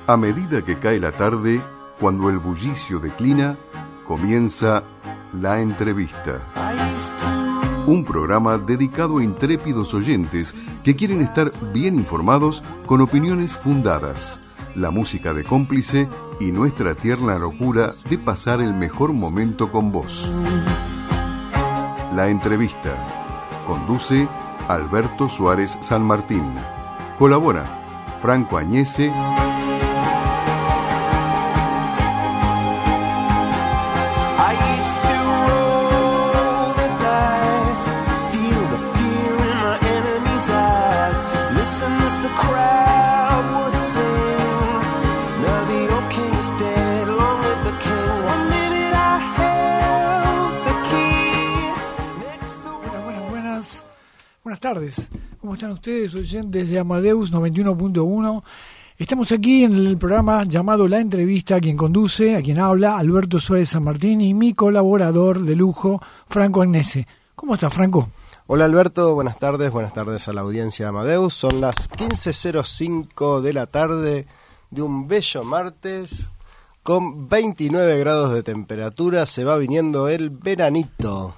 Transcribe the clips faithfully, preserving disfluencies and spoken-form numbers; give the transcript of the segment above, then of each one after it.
A medida que cae la tarde, cuando el bullicio declina, comienza La Entrevista. Un programa dedicado a intrépidos oyentes que quieren estar bien informados con opiniones fundadas, la música de cómplice y nuestra tierna locura de pasar el mejor momento con vos. La Entrevista. Conduce Alberto Suárez San Martín. Colabora Franco Añese. Buenas tardes, ¿cómo están ustedes, oyentes de Amadeus noventa y uno punto uno? Estamos aquí en el programa llamado La Entrevista, a quien conduce, a quien habla, Alberto Suárez San Martín, y mi colaborador de lujo, Franco Agnese. ¿Cómo estás, Franco? Hola, Alberto, buenas tardes, buenas tardes a la audiencia de Amadeus. Son las quince cero cinco de la tarde de un bello martes con veintinueve grados de temperatura. Se va viniendo el veranito.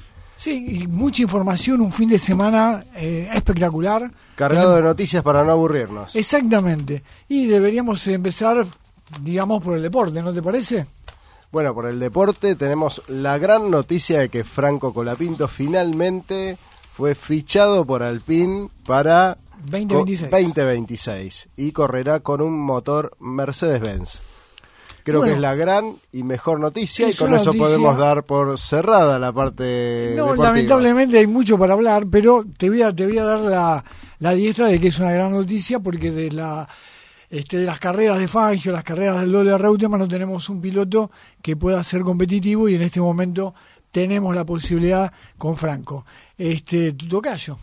Sí, y mucha información, un fin de semana eh, espectacular. Cargado de noticias para no aburrirnos. Exactamente. Y deberíamos empezar, digamos, por el deporte, ¿no te parece? Bueno, por el deporte tenemos la gran noticia de que Franco Colapinto finalmente fue fichado por Alpine para veinte veintiséis. veinte veintiséis y correrá con un motor Mercedes-Benz. Creo bueno, que es la gran y mejor noticia y con eso noticia. Podemos dar por cerrada la parte No, deportiva. Lamentablemente hay mucho para hablar, pero te voy a, te voy a dar la, la diestra de que es una gran noticia porque de la este, de las carreras de Fangio, las carreras del doble de Reutemann no tenemos un piloto que pueda ser competitivo y en este momento tenemos la posibilidad con Franco. Este, tu tocayo.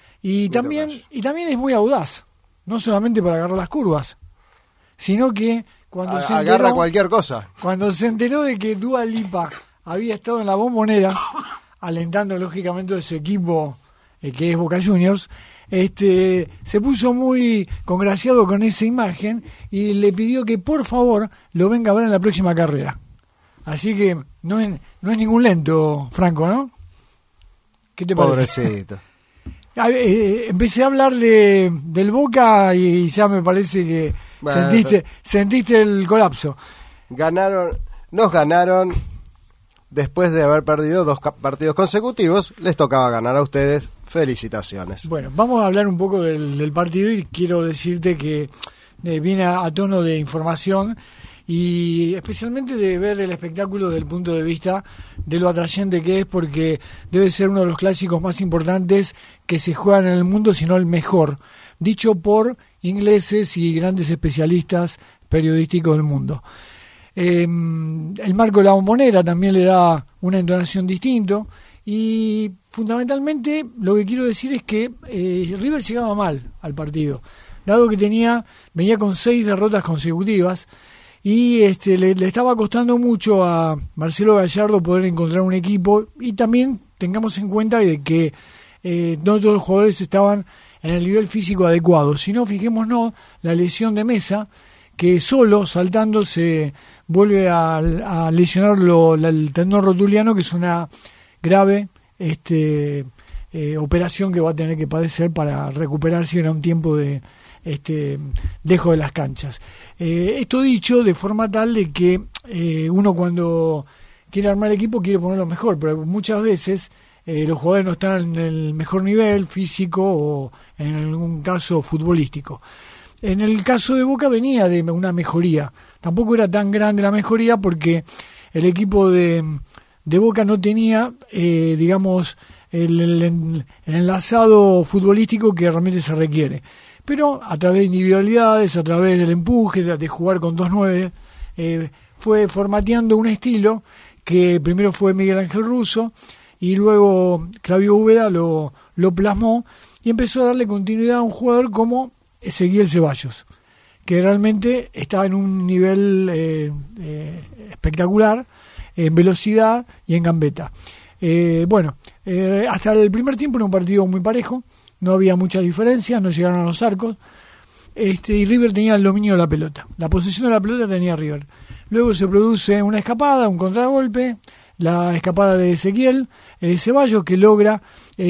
Y también, tocayo. y también es muy audaz, no solamente para agarrar las curvas, sino que Cuando a, se agarra enteró, cualquier cosa. Cuando se enteró de que Dua Lipa había estado en la Bombonera, alentando lógicamente a su equipo, eh, que es Boca Juniors, este, se puso muy congraciado con esa imagen y le pidió que por favor lo venga a ver en la próxima carrera. Así que no es, no es ningún lento, Franco, ¿no? ¿Qué te parece? Pobrecito. Eh, empecé a hablar de, del Boca y ya me parece que bueno, sentiste sentiste el colapso. Ganaron, nos ganaron después de haber perdido dos partidos consecutivos. Les tocaba ganar a ustedes. Felicitaciones. Bueno, vamos a hablar un poco del, del partido y quiero decirte que eh, viene a, a tono de información y especialmente de ver el espectáculo desde el punto de vista de lo atrayente que es, porque debe ser uno de los clásicos más importantes que se juegan en el mundo, si no el mejor, dicho por ingleses y grandes especialistas periodísticos del mundo. Eh, el marco de la Bombonera también le da una entonación distinta y fundamentalmente lo que quiero decir es que eh, River llegaba mal al partido, dado que tenía venía con seis derrotas consecutivas. Y este le, le estaba costando mucho a Marcelo Gallardo poder encontrar un equipo y también tengamos en cuenta de que eh, no todos los jugadores estaban en el nivel físico adecuado. Si no, fijémonos la lesión de Mesa, que solo saltando se vuelve a, a lesionar lo, la, el tendón rotuliano, que es una grave este eh, operación que va a tener que padecer para recuperarse en un tiempo de este dejo de las canchas. Eh, esto dicho de forma tal de que eh, uno cuando quiere armar el equipo quiere ponerlo mejor, pero muchas veces eh, los jugadores no están en el mejor nivel físico o en algún caso futbolístico. En el caso de Boca venía de una mejoría, tampoco era tan grande la mejoría porque el equipo de, de Boca no tenía eh, digamos el, el, el enlazado futbolístico que realmente se requiere. Pero a través de individualidades, a través del empuje, de, de jugar con dos nueve, eh, fue formateando un estilo que primero fue Miguel Ángel Russo y luego Claudio Úbeda lo, lo plasmó y empezó a darle continuidad a un jugador como Ezequiel Ceballos, que realmente está en un nivel eh, eh, espectacular, en velocidad y en gambeta. Eh, bueno, eh, hasta el primer tiempo era un partido muy parejo, no había mucha diferencia, no llegaron a los arcos. este, y River tenía el dominio de la pelota. La posesión de la pelota tenía River. Luego se produce una escapada, un contragolpe, la escapada de Ezequiel eh, Ceballos, que logra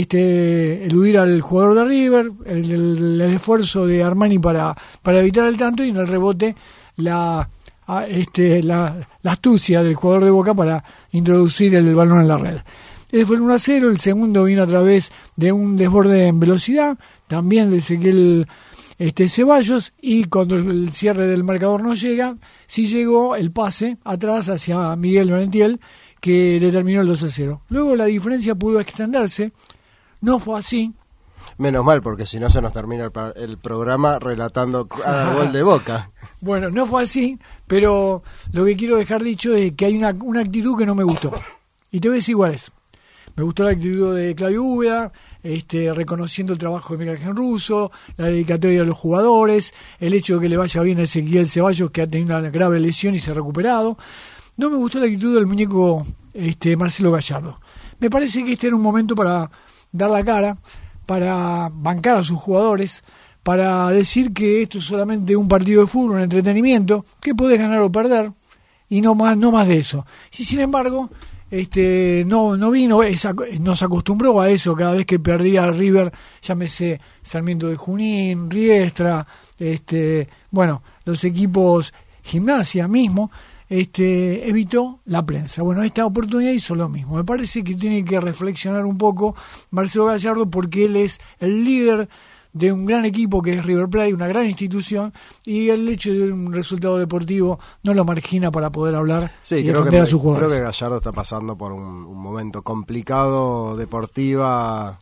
este, eludir al jugador de River, el, el, el esfuerzo de Armani para, para evitar el tanto, y en el rebote la, a, este, la, la astucia del jugador de Boca para introducir el balón en la red. Ese fue el uno a cero, el segundo vino a través de un desborde en velocidad, también de Ezequiel este, Ceballos, y cuando el cierre del marcador no llega, sí llegó el pase atrás hacia Miguel Valentiel, que determinó el dos a cero. Luego la diferencia pudo extenderse, no fue así. Menos mal, porque si no se nos termina el, el programa relatando cada gol de Boca. Bueno, no fue así, pero lo que quiero dejar dicho es que hay una, una actitud que no me gustó. Y te voy a decir cuál es. Me gustó la actitud de Claudio Úbeda, este, reconociendo el trabajo de Miguel Ángel Russo, la dedicatoria de los jugadores, el hecho de que le vaya bien a Ezequiel Ceballos, que ha tenido una grave lesión y se ha recuperado. No me gustó la actitud del muñeco este, Marcelo Gallardo. Me parece que este era un momento para dar la cara, para bancar a sus jugadores, para decir que esto es solamente un partido de fútbol, un entretenimiento, que podés ganar o perder, y no más, no más de eso. Y sin embargo, este, no, no vino, esa, nos acostumbró a eso cada vez que perdía River, llámese Sarmiento de Junín, Riestra, este, bueno, los equipos Gimnasia mismo, este, evitó la prensa. Bueno, esta oportunidad hizo lo mismo. Me parece que tiene que reflexionar un poco Marcelo Gallardo, porque él es el líder de un gran equipo que es River Plate, una gran institución, y el hecho de un resultado deportivo no lo margina para poder hablar sí, y creo defender que, a sus jugadores. Creo que Gallardo está pasando por un, un momento complicado deportiva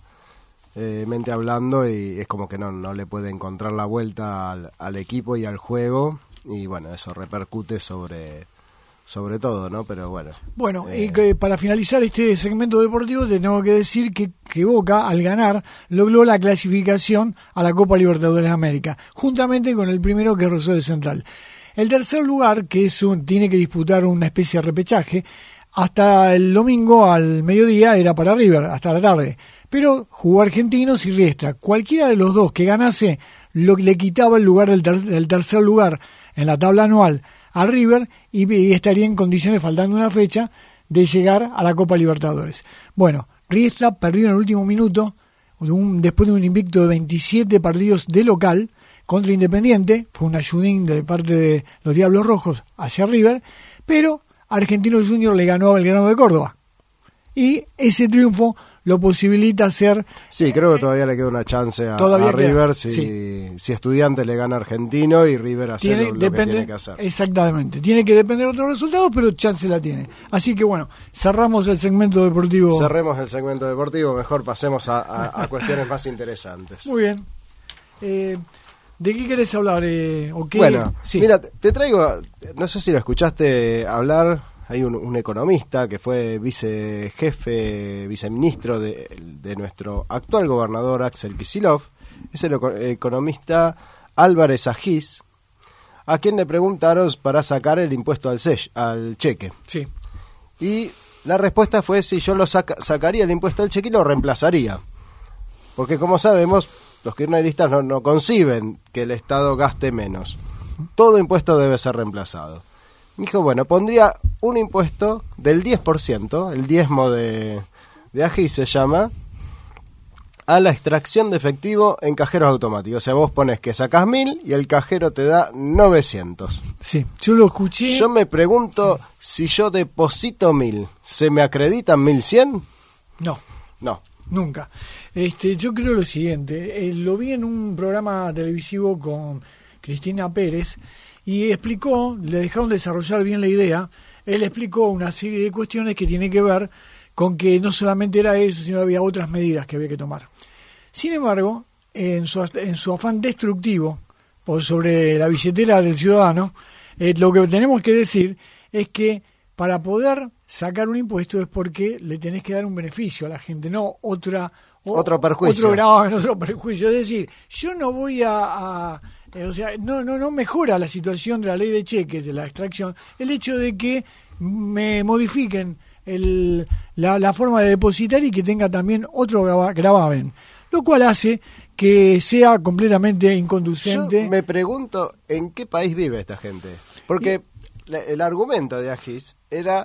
eh, mente hablando, y es como que no, no le puede encontrar la vuelta al, al equipo y al juego, y bueno, eso repercute sobre... sobre todo, ¿no? Pero bueno. Bueno, eh... y que para finalizar este segmento deportivo te tengo que decir que, que Boca, al ganar, logró la clasificación a la Copa Libertadores de América, juntamente con el primero, que es Rosario Central. El tercer lugar, que es un, tiene que disputar una especie de repechaje, hasta el domingo al mediodía era para River, hasta la tarde. Pero jugó Argentinos y Riestra. Cualquiera de los dos que ganase lo le quitaba el lugar del, ter, del tercer lugar en la tabla anual a River, y, y estaría en condiciones, faltando una fecha, de llegar a la Copa Libertadores. Bueno, Riestra perdió en el último minuto, un, después de un invicto de veintisiete partidos de local contra Independiente, fue un ayudín de parte de los Diablos Rojos hacia River, pero Argentinos Juniors le ganó a Belgrano de Córdoba. Y ese triunfo lo posibilita hacer... Sí, creo que todavía le queda una chance a, a River, queda, si, sí. si Estudiantes le gana a Argentino y River hace tiene, lo, lo depende, que tiene que hacer. Exactamente, tiene que depender de otros resultados, pero chance la tiene. Así que bueno, cerramos el segmento deportivo. Cerremos el segmento deportivo, mejor pasemos a, a, a cuestiones más interesantes. Muy bien. Eh, ¿De qué querés hablar? Eh, ¿o qué? Bueno, sí. Mira, te traigo, no sé si lo escuchaste hablar... Hay un, un economista que fue vicejefe, viceministro de, de nuestro actual gobernador Axel Kicillof, es el economista Álvarez Agís, a quien le preguntaron para sacar el impuesto al, sell, al cheque. Sí. Y la respuesta fue si yo lo saca, sacaría el impuesto al cheque y lo reemplazaría. Porque como sabemos, los kirchneristas no, no conciben que el Estado gaste menos. Todo impuesto debe ser reemplazado. Dijo, bueno, pondría un impuesto del diez por ciento, el diezmo de, de Agís se llama, a la extracción de efectivo en cajeros automáticos. O sea, vos pones que sacás mil y el cajero te da novecientos. Sí, yo lo escuché. Yo me pregunto, si yo deposito mil, ¿se me acreditan mil cien? No. No. Nunca. Este, yo creo lo siguiente, eh, lo vi en un programa televisivo con Cristina Pérez, y explicó, le dejaron desarrollar bien la idea, él explicó una serie de cuestiones que tienen que ver con que no solamente era eso, sino había otras medidas que había que tomar. Sin embargo, en su, en su afán destructivo por sobre la billetera del ciudadano, eh, lo que tenemos que decir es que para poder sacar un impuesto es porque le tenés que dar un beneficio a la gente, no otra o, otro perjuicio. Otro gravamen, otro perjuicio. Es decir, yo no voy a... a Eh, o sea, no, no, no mejora la situación de la ley de cheques, de la extracción, el hecho de que me modifiquen el, la, la forma de depositar y que tenga también otro gravamen, lo cual hace que sea completamente inconducente. Yo me pregunto en qué país vive esta gente, porque y... el argumento de Agis era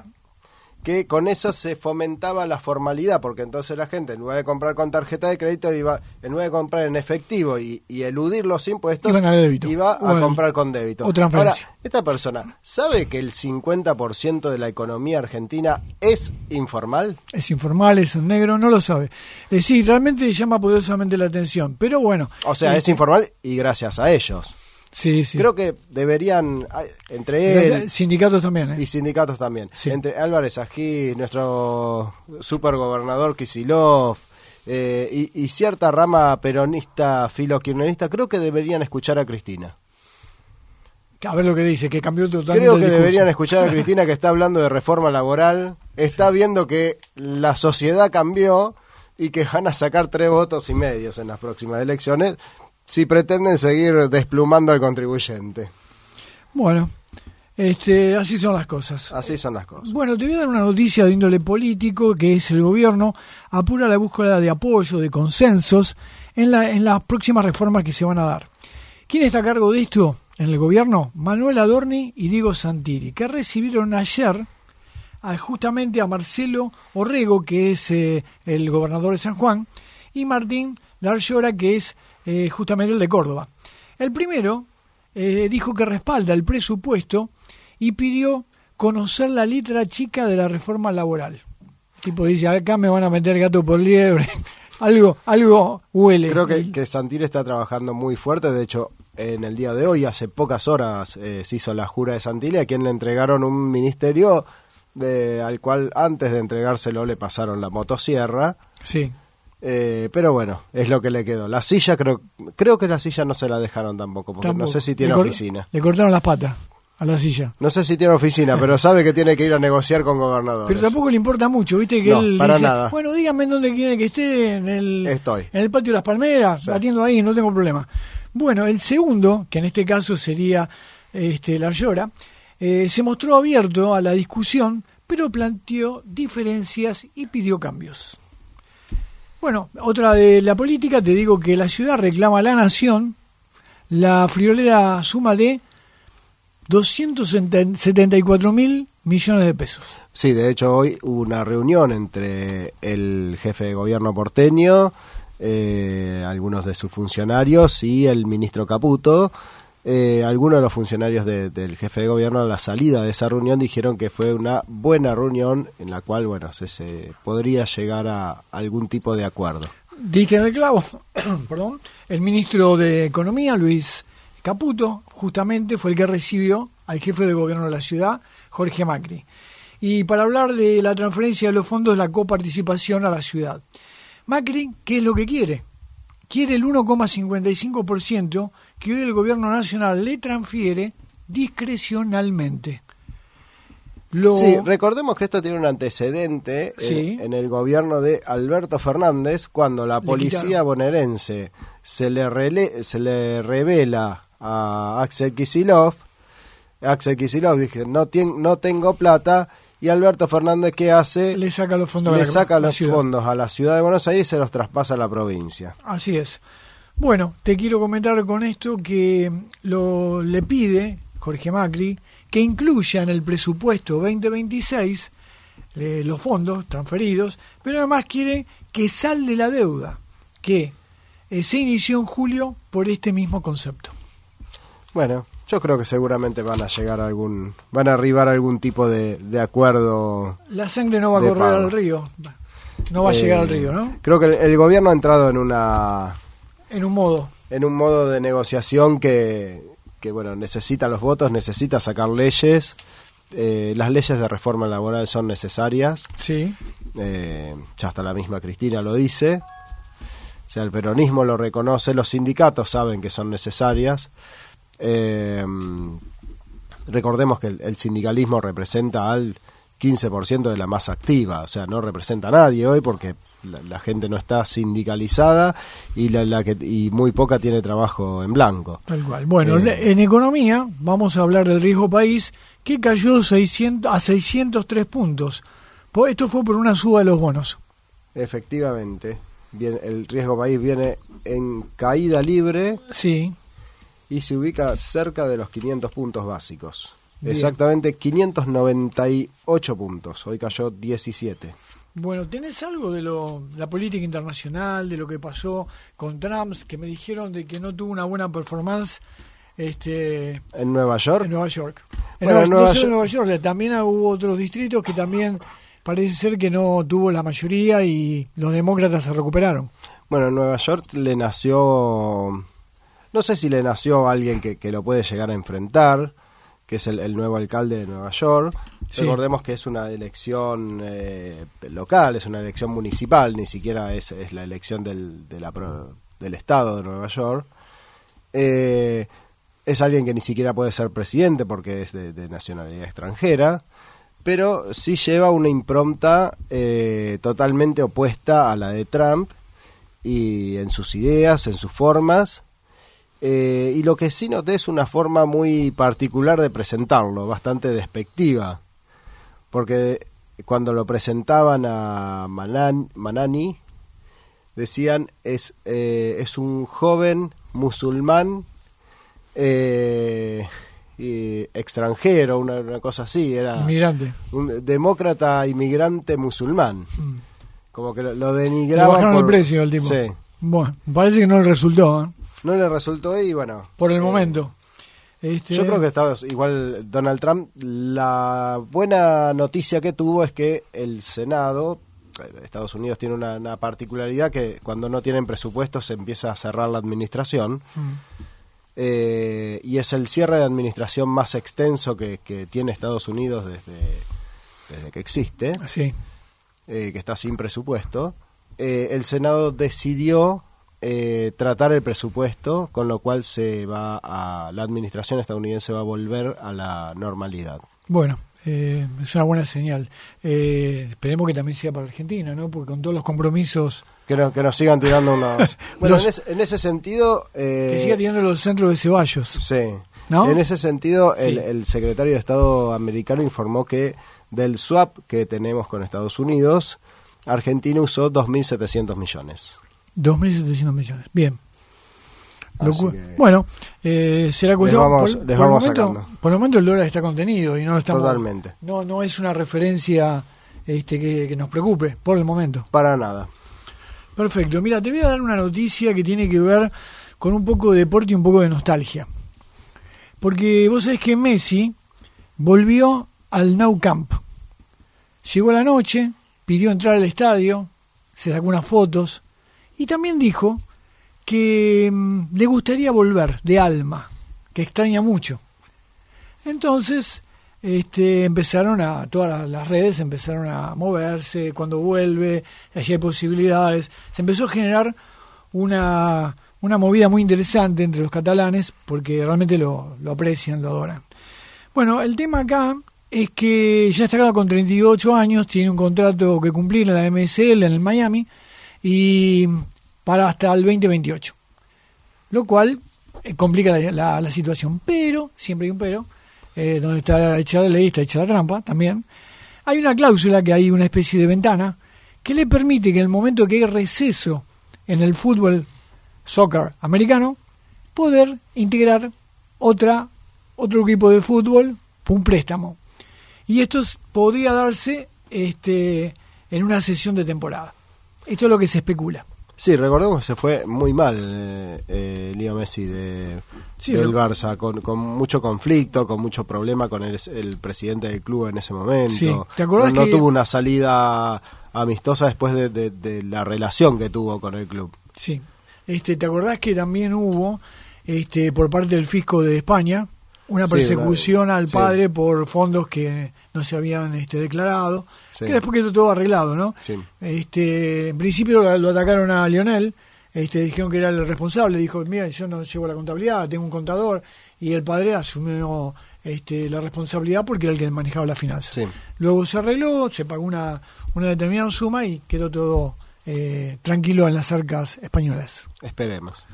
que con eso se fomentaba la formalidad, porque entonces la gente, en lugar de comprar con tarjeta de crédito, iba, en lugar de comprar en efectivo y, y eludir los impuestos, iba a bueno, comprar con débito. Ahora, esta persona, ¿sabe que el cincuenta por ciento de la economía argentina es informal? Es informal, es un negro, no lo sabe. Eh, sí, realmente llama poderosamente la atención, pero bueno. O sea, eh, es informal y gracias a ellos. Sí, sí. Creo que deberían, entre él... Sindicatos también, ¿eh? Y sindicatos también. Sí. Entre Álvarez Agis, nuestro supergobernador Kicillof, eh, y, y cierta rama peronista, filokirchnerista, creo que deberían escuchar a Cristina. A ver lo que dice, que cambió totalmente Creo que el deberían escuchar a Cristina, que está hablando de reforma laboral, está sí. viendo que la sociedad cambió y que van a sacar tres votos y medios en las próximas elecciones, si pretenden seguir desplumando al contribuyente. Bueno, este, así son las cosas. Así son las cosas. Bueno, te voy a dar una noticia de índole político, que es el gobierno apura la búsqueda de apoyo, de consensos, en, la, en las próximas reformas que se van a dar. ¿Quién está a cargo de esto en el gobierno? Manuel Adorni y Diego Santilli, que recibieron ayer a, justamente a Marcelo Orrego, que es eh, el gobernador de San Juan, y Martín Larllora, que es Eh, justamente el de Córdoba. El primero eh, dijo que respalda el presupuesto y pidió conocer la letra chica de la reforma laboral. Tipo dice, acá me van a meter gato por liebre. algo algo huele. Creo que, que Santilli está trabajando muy fuerte. De hecho, en el día de hoy, hace pocas horas, eh, se hizo la jura de Santilli, a quien le entregaron un ministerio de, al cual antes de entregárselo le pasaron la motosierra. Sí. Eh, pero bueno, es lo que le quedó. La silla, creo creo que la silla no se la dejaron tampoco, porque tampoco. No sé si tiene le oficina. Le cortaron las patas a la silla. No sé si tiene oficina, pero sabe que tiene que ir a negociar con gobernadores. Pero tampoco le importa mucho, ¿viste? Que no, él para dice, nada. Bueno, díganme en dónde quieren que esté, en el, Estoy. en el patio de las Palmeras, sí. Batiendo ahí, no tengo problema. Bueno, el segundo, que en este caso sería este, Larllora, eh, se mostró abierto a la discusión, pero planteó diferencias y pidió cambios. Bueno, otra de la política, te digo que la ciudad reclama a la nación la friolera suma de doscientos setenta y cuatro mil millones de pesos. Sí, de hecho hoy hubo una reunión entre el jefe de gobierno porteño, eh, algunos de sus funcionarios y el ministro Caputo. Eh, algunos de los funcionarios de, del jefe de gobierno a la salida de esa reunión dijeron que fue una buena reunión en la cual, bueno, se, se podría llegar a algún tipo de acuerdo. Dije en el clavo, perdón, el ministro de Economía, Luis Caputo, justamente fue el que recibió al jefe de gobierno de la ciudad, Jorge Macri. Y para hablar de la transferencia de los fondos de la coparticipación a la ciudad. Macri, ¿qué es lo que quiere? Quiere el uno coma cincuenta y cinco por ciento que hoy el gobierno nacional le transfiere discrecionalmente. Lo... Sí, recordemos que esto tiene un antecedente sí. en, en el gobierno de Alberto Fernández, cuando la policía bonaerense se le, rele, se le revela a Axel Kicillof. Axel Kicillof dice, no, tien, no tengo plata, y Alberto Fernández, ¿qué hace? Le saca los fondos, le a la, saca la los ciudad. fondos a la ciudad de Buenos Aires y se los traspasa a la provincia. Así es. Bueno, te quiero comentar con esto que lo le pide Jorge Macri que incluya en el presupuesto veinte veintiséis eh, los fondos transferidos, pero además quiere que salde la deuda, que eh, se inició en julio por este mismo concepto. Bueno, yo creo que seguramente van a llegar a algún, van a arribar a algún tipo de, de acuerdo. La sangre no va a correr pago. al río, no va a eh, llegar al río, ¿no? Creo que el, el gobierno ha entrado en una... En un modo. En un modo de negociación que, que bueno, necesita los votos, necesita sacar leyes. Eh, las leyes de reforma laboral son necesarias. Sí. Eh, ya hasta la misma Cristina lo dice. O sea, el peronismo lo reconoce, los sindicatos saben que son necesarias. Eh, recordemos que el, el sindicalismo representa al quince por ciento de la masa activa, o sea, no representa a nadie hoy porque la, la gente no está sindicalizada y la, la que y muy poca tiene trabajo en blanco. Tal cual. Bueno, eh, en economía vamos a hablar del riesgo país, que cayó seiscientos a seiscientos tres puntos. Esto fue por una suba de los bonos. Efectivamente, bien, el riesgo país viene en caída libre. Sí. Y se ubica cerca de los quinientos puntos básicos. Bien. Exactamente quinientos noventa y ocho puntos. Hoy cayó diecisiete. Bueno, ¿tenés algo de lo, la política internacional, de lo que pasó con Trump, que me dijeron de que no tuvo una buena performance este, en Nueva York? En Nueva York. En bueno, Nueva, Nueva no solo York... en Nueva York, también hubo otros distritos que también parece ser que no tuvo la mayoría y los demócratas se recuperaron. Bueno, en Nueva York le nació, no sé si le nació alguien que, que lo puede llegar a enfrentar, que es el, el nuevo alcalde de Nueva York. Sí. Recordemos que es una elección eh, local, es una elección municipal, ni siquiera es, es la elección del, de la, del estado de Nueva York. Eh, es alguien que ni siquiera puede ser presidente porque es de, de nacionalidad extranjera, pero sí lleva una impronta eh, totalmente opuesta a la de Trump, y en sus ideas, en sus formas. Eh, y lo que sí noté es una forma muy particular de presentarlo, bastante despectiva, porque cuando lo presentaban a Manan, Manani, decían es eh, es un joven musulmán eh, y extranjero, una, una cosa así, era inmigrante, un demócrata inmigrante musulmán, mm. como que lo, lo denigraba. Le bajaron por, el precio al tipo. Sí. Bueno, parece que no le resultó, ¿eh? No le resultó y bueno. Por el eh, momento. Este... Yo creo que Estados, igual Donald Trump, la buena noticia que tuvo es que el Senado, Estados Unidos tiene una, una particularidad que cuando no tienen presupuesto se empieza a cerrar la administración. Mm. Eh, y es el cierre de administración más extenso que, que tiene Estados Unidos desde, desde que existe, sí. eh, que está sin presupuesto. Eh, el Senado decidió eh, tratar el presupuesto, con lo cual se va a la administración estadounidense va a volver a la normalidad. Bueno, eh, es una buena señal. Eh, esperemos que también sea para Argentina, ¿no? Porque con todos los compromisos que, no, que nos sigan tirando unos. Bueno, los, en, ese, en ese sentido, eh, que siga tirando los centros de Ceballos. Sí. ¿No? En ese sentido, el, sí. el secretario de Estado americano informó que del swap que tenemos con Estados Unidos, Argentina usó dos mil setecientos millones. dos mil setecientos millones, bien. Que... Bueno, eh, será cuestión. Les vamos, por, les por, vamos el momento, sacando. por el momento el dólar está contenido y no estamos. Totalmente. No, no es una referencia este, que, que nos preocupe por el momento. Para nada. Perfecto. Mira, te voy a dar una noticia que tiene que ver con un poco de deporte y un poco de nostalgia. Porque vos sabés que Messi volvió al Nou Camp. Llegó a la noche, pidió entrar al estadio, se sacó unas fotos y también dijo que mmm, le gustaría volver de alma, que extraña mucho. Entonces, este, empezaron a, todas las redes empezaron a moverse, cuando vuelve, allí hay posibilidades. Se empezó a generar una, una movida muy interesante entre los catalanes, porque realmente lo, lo aprecian, lo adoran. Bueno, el tema acá es que ya está con treinta y ocho años, tiene un contrato que cumplir en la M S L en el Miami, y para hasta el veinte veintiocho, lo cual eh, complica la, la, la situación, pero, siempre hay un pero, eh, donde está hecha la ley, está hecha la trampa también, hay una cláusula, que hay una especie de ventana, que le permite que en el momento que hay receso en el fútbol, soccer americano, poder integrar otra otro equipo de fútbol, un préstamo. Y esto podría darse este, en una sesión de temporada. Esto es lo que se especula. Sí, recordemos que se fue muy mal eh, eh, Leo Messi de, sí, del pero... Barça, con, con mucho conflicto, con mucho problema con el, el presidente del club en ese momento. Sí. ¿Te acordás no, no que... tuvo una salida amistosa después de, de, de la relación que tuvo con el club. Sí. Este, ¿te acordás que también hubo este, por parte del fisco de España una persecución sí, una, al padre sí. por fondos que no se habían este, declarado, sí. que después quedó todo arreglado, ¿no? Sí. Este, en principio lo, lo atacaron a Lionel, este, dijeron que era el responsable, dijo, mira, yo no llevo la contabilidad, tengo un contador, y el padre asumió este, la responsabilidad porque era el que manejaba la finanza. Sí. Luego se arregló, se pagó una, una determinada suma y quedó todo eh, tranquilo en las arcas españolas. Esperemos.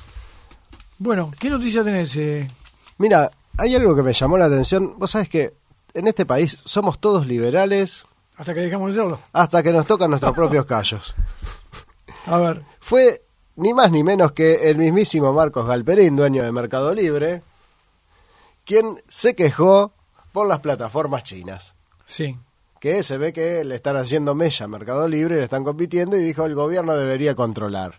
Bueno, ¿qué noticia tenés? Eh? Mira, hay algo que me llamó la atención. Vos sabés que en este país somos todos liberales. Hasta que dejamos de serlo. Hasta que nos tocan nuestros propios callos. A ver. Fue ni más ni menos que el mismísimo Marcos Galperín, dueño de Mercado Libre, quien se quejó por las plataformas chinas. Sí. Que se ve que le están haciendo mella a Mercado Libre, le están compitiendo y dijo el gobierno debería controlar.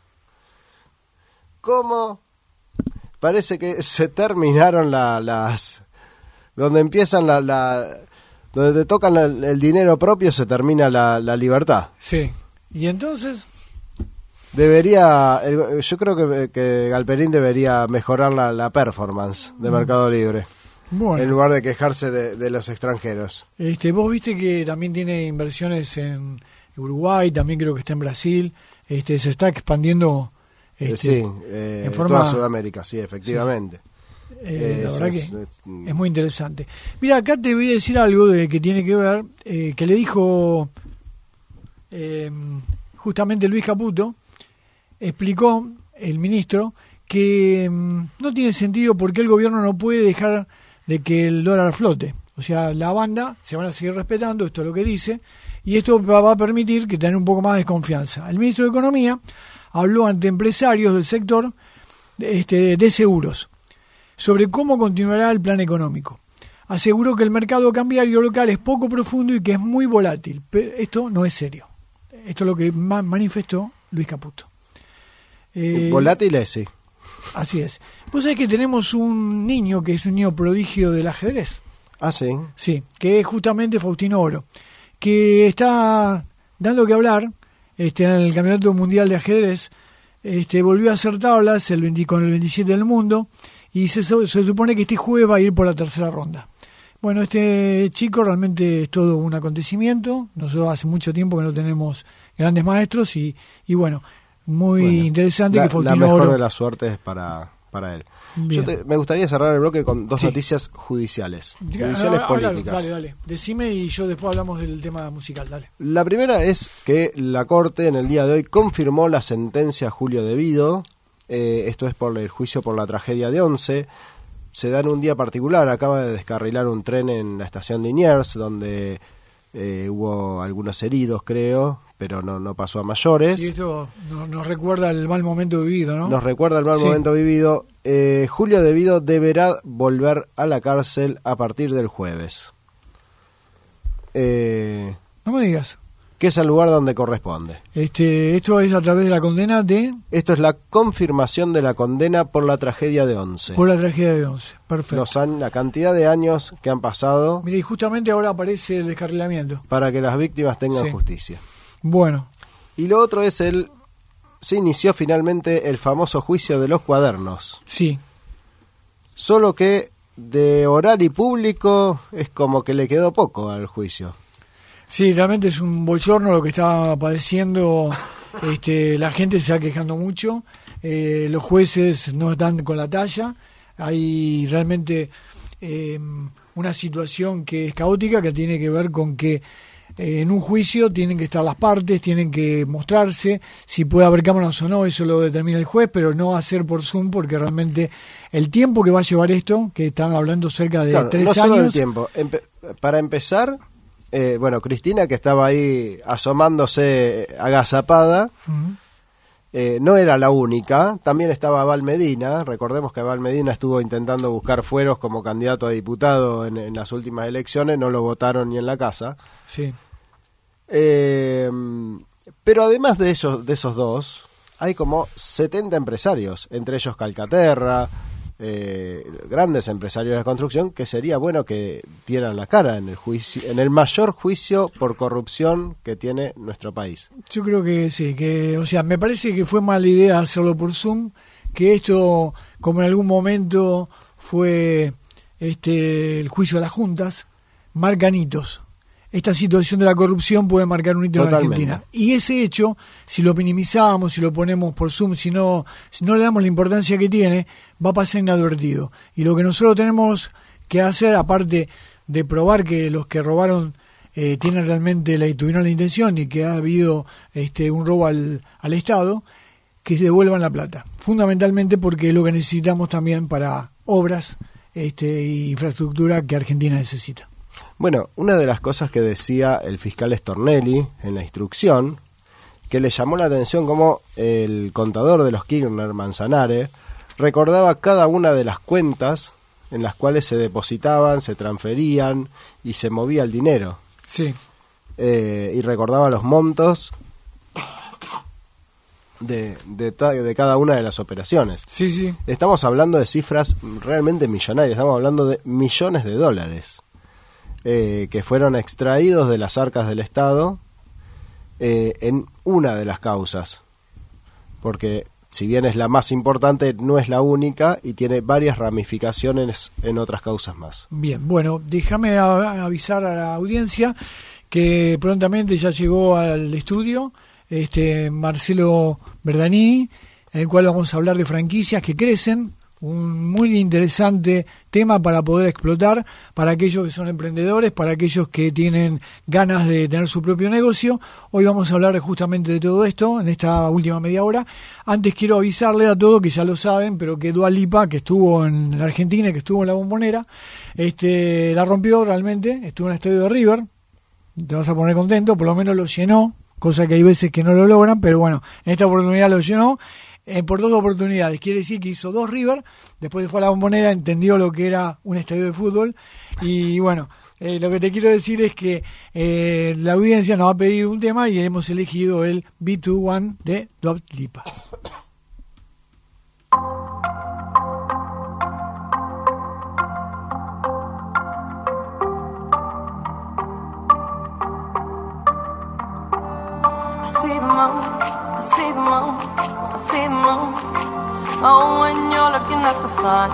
¿Cómo? Parece que se terminaron la, las... Donde empiezan la... la donde te tocan la, el dinero propio se termina la, la libertad. Sí. ¿Y entonces? Debería... El, yo creo que, que Galperín debería mejorar la, la performance de Mercado Libre. Bueno. En lugar de quejarse de, de los extranjeros. Este, vos viste que también tiene inversiones en Uruguay, también creo que está en Brasil. Este, se está expandiendo... Este, sí, eh, en forma, toda Sudamérica, sí, efectivamente. Sí. Eh, la verdad es, que es, es muy interesante. Mira, acá te voy a decir algo de que tiene que ver, eh, que le dijo eh, justamente Luis Caputo, explicó el ministro que mm, no tiene sentido porque el gobierno no puede dejar de que el dólar flote. O sea, la banda se van a seguir respetando, esto es lo que dice, y esto va a permitir que tengan un poco más de confianza. El ministro de Economía habló ante empresarios del sector este, de seguros sobre cómo continuará el plan económico. Aseguró que el mercado cambiario local es poco profundo y que es muy volátil, pero esto no es serio. Esto es lo que ma- manifestó Luis Caputo. Eh, volátil es, sí. Así es. Vos sabés que tenemos un niño que es un niño prodigio del ajedrez. Ah, sí. Sí, que es justamente Faustino Oro, que está dando que hablar. Este, en el Campeonato Mundial de Ajedrez, este, volvió a hacer tablas el veinte, con el veintisiete del mundo y se, se supone que este jueves va a ir por la tercera ronda. Bueno, este chico realmente es todo un acontecimiento. Nosotros hace mucho tiempo que no tenemos grandes maestros y, y bueno, muy bueno, interesante la, que Faustino La mejor Oro... de las suertes para, para él. Yo te, me gustaría cerrar el bloque con dos sí. noticias judiciales, judiciales ahora, políticas. Dale, dale, decime y yo después hablamos del tema musical, dale. La primera es que la Corte en el día de hoy confirmó la sentencia a Julio De Vido, eh, esto es por el juicio por la tragedia de Once, se da en un día particular, acaba de descarrilar un tren en la estación de Liniers, donde eh, hubo algunos heridos, creo, pero no, no pasó a mayores. Sí, esto nos, nos recuerda el mal momento vivido, ¿no? Nos recuerda el mal sí. momento vivido. Eh, Julio De Vido deberá volver a la cárcel a partir del jueves. Eh, no me digas. Que es el lugar donde corresponde. Este, esto es a través de la condena de... Esto es la confirmación de la condena por la tragedia de Once. Por la tragedia de Once, perfecto. Los an- la cantidad de años que han pasado... Mira, y justamente ahora aparece el descarrilamiento. Para que las víctimas tengan sí. justicia. Bueno. Y lo otro es el... Se inició finalmente el famoso juicio de los cuadernos. Sí. Solo que de oral y público es como que le quedó poco al juicio. Sí, realmente es un bochorno lo que está padeciendo. Este, la gente se está quejando mucho. Eh, los jueces no están con la talla. Hay realmente eh, una situación que es caótica, que tiene que ver con que Eh, en un juicio tienen que estar las partes, tienen que mostrarse, si puede haber cámaras o no, eso lo determina el juez, pero no hacer por Zoom, porque realmente el tiempo que va a llevar esto, que están hablando cerca de claro, tres no años... Solo el tiempo. Empe- para empezar, eh, bueno, Cristina, que estaba ahí asomándose agazapada, uh-huh. eh, no era la única, también estaba Val Medina. Recordemos que Val Medina estuvo intentando buscar fueros como candidato a diputado en, en las últimas elecciones, no lo votaron ni en la casa. Sí. Eh, pero además de esos, de esos dos, hay como setenta empresarios, entre ellos Calcaterra, eh, grandes empresarios de la construcción, que sería bueno que dieran la cara en el juicio, en el mayor juicio por corrupción que tiene nuestro país. Yo creo que sí, que, o sea, me parece que fue mala idea hacerlo por Zoom, que esto, como en algún momento fue este el juicio de las juntas, marcan hitos. Esta situación de la corrupción puede marcar un hito Totalmente. en Argentina. Y ese hecho, si lo minimizamos, si lo ponemos por Zoom, si no, si no le damos la importancia que tiene, va a pasar inadvertido. Y lo que nosotros tenemos que hacer, aparte de probar que los que robaron eh, tienen realmente la, tuvieron la intención y que ha habido este un robo al, al Estado, que se devuelvan la plata. Fundamentalmente porque es lo que necesitamos también para obras este, e infraestructura que Argentina necesita. Bueno, una de las cosas que decía el fiscal Stornelli en la instrucción que le llamó la atención cómo el contador de los Kirchner, Manzanares, recordaba cada una de las cuentas en las cuales se depositaban, se transferían y se movía el dinero. Sí. Eh, y recordaba los montos de, de, de cada una de las operaciones. Sí, sí. Estamos hablando de cifras realmente millonarias, estamos hablando de millones de dólares eh, que fueron extraídos de las arcas del Estado eh, en una de las causas, porque si bien es la más importante, no es la única y tiene varias ramificaciones en otras causas más. Bien, bueno, déjame a- avisar a la audiencia que prontamente ya llegó al estudio este Marcelo Berdanini, en el cual vamos a hablar de franquicias que crecen, un muy interesante tema para poder explotar para aquellos que son emprendedores, para aquellos que tienen ganas de tener su propio negocio. Hoy vamos a hablar justamente de todo esto en esta última media hora. Antes quiero avisarle a todos que ya lo saben, pero que Dua Lipa, que estuvo en la Argentina, que estuvo en la Bombonera, este la rompió realmente, estuvo en el estadio de River. Te vas a poner contento, por lo menos lo llenó, cosa que hay veces que no lo logran, pero bueno, en esta oportunidad lo llenó. Eh, por dos oportunidades, quiere decir que hizo dos River, después fue a la Bombonera, entendió lo que era un estadio de fútbol, y bueno, eh, lo que te quiero decir es que eh, la audiencia nos ha pedido un tema y hemos elegido el B dos uno de Dua Lipa. I see the moon, I see the moon, I see the moon. Oh, when you're looking at the sun.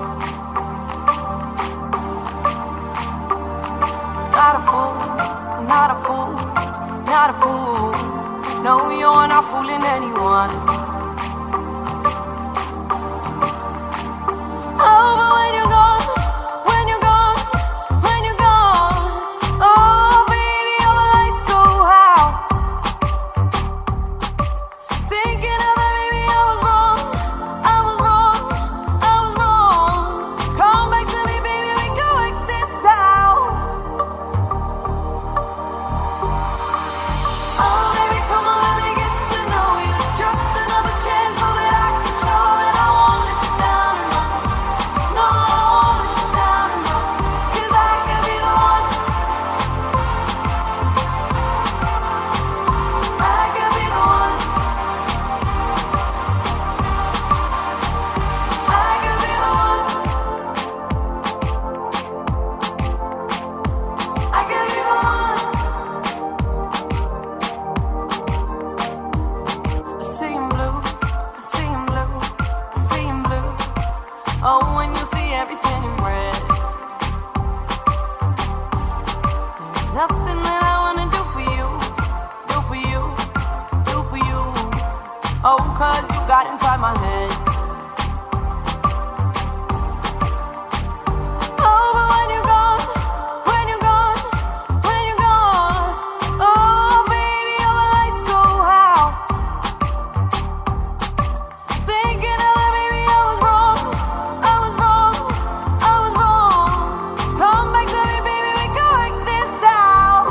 Not a fool, not a fool, not a fool. No, you're not fooling anyone. Oh, but when you're gone, when you're gone, when you're gone, oh, baby, all the lights go out. Thinking of that, maybe I was wrong, I was wrong, I was wrong. Come back to me, baby, we can work this out. Oh, baby, come on, let me get to know you. Just another chance so that I can show that I won't let you down and run. No, I won't let you down and run. 'Cause I can be the one. I can be the one. I can be the one. I can be the one. I see him blue, I see him blue, I see him blue. Oh, when you see everything in red. There's nothing that I wanna do for you, do for you, do for you. Oh, 'cause you got inside my head. Oh, but when you're gone, when you're gone, when you're gone, oh, baby, all the lights go out. Thinking of that, maybe I was wrong, I was wrong, I was wrong. Come back to me, baby, we can work this out.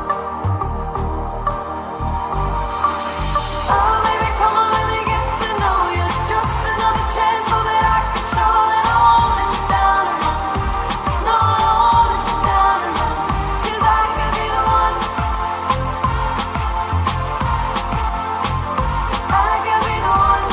Oh, baby, come on, let me get to know you. Just another chance so that I can show that I won't let you down and run. No, I won't let you down and run. 'Cause I can be the one. I can be the one.